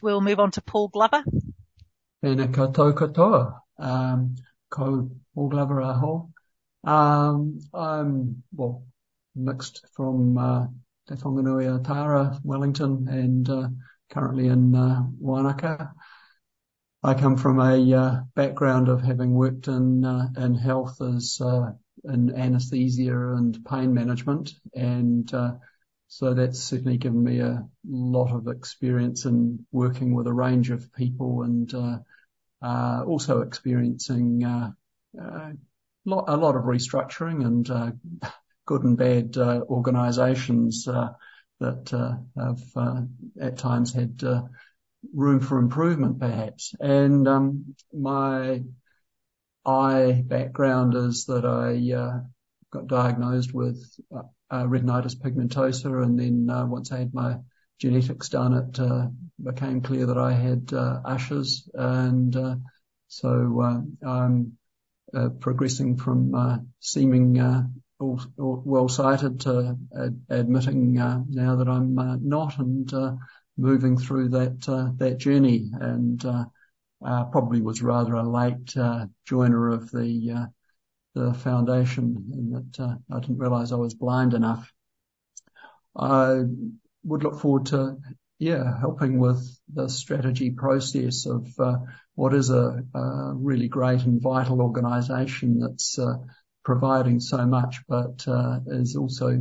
we'll move on to Paul Glover. Tēnā koutou katoa. Ko Paul Glover aho. I'm, mixed from Te Whanganui Tara, Wellington, and currently in Wanaka. I come from a background of having worked in health as in anaesthesia and pain management, and so that's certainly given me a lot of experience in working with a range of people, and also experiencing a lot of restructuring and good and bad organisations that have at times had room for improvement, perhaps. And my eye background is that I got diagnosed with retinitis pigmentosa, and then once I had my genetics done, it became clear that I had Usher's, and so I'm progressing from seeming well-sighted to admitting now that I'm not, and moving through that journey, and probably was rather a late joiner of the foundation, in that I didn't realise I was blind enough. I would look forward to helping with the strategy process of what is a really great and vital organisation that's providing so much, but is also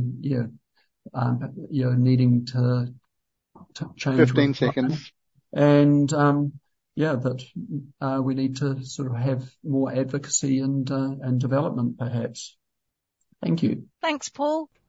needing to change. 15 seconds. And that we need to sort of have more advocacy and development, perhaps. Thank you. Thanks, Paul.